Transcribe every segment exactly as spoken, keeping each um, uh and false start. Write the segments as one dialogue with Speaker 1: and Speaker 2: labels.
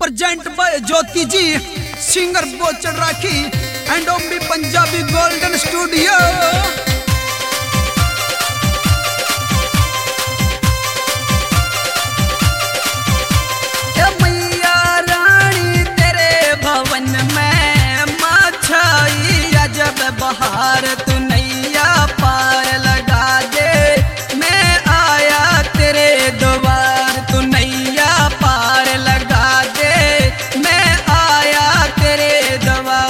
Speaker 1: Present by Jyoti ji, singer Bochad Rakhi and ओमडी Punjabi golden studio. मैया रानी तेरे भवन में माँ छाई अजब बहार, तू नैया पार लगा दे, मैं आया तेरे द्वार। तू नैया पार लगा दे, मैं आया तेरे द्वार।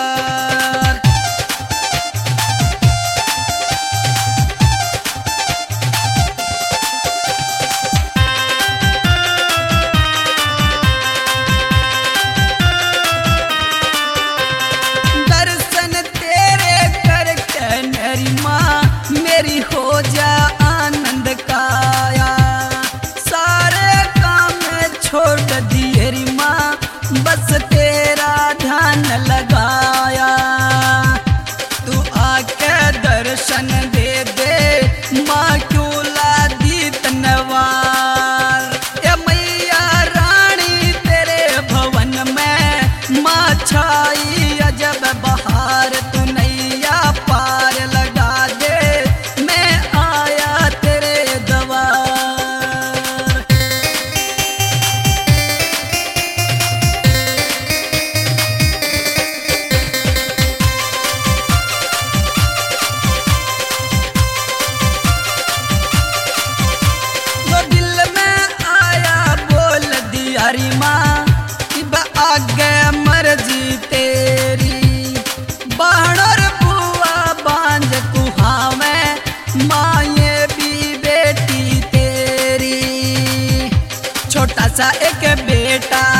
Speaker 1: मेरी हो जा आनंद काया, सारे काम छोड़ दिए री माँ, बस तेरा ध्यान लगाया। तू आके दर्शन दे दे माँ, क्यों ला दी तनवार। ए मैया रानी तेरे भवन में माँ छाई अजब बहार, तू नैया पार लगा दे, माँ आगे मर्जी तेरी। बाणर बुआ बांझ कुहावे माँ, ये भी बेटी तेरी। छोटा सा एक बेटा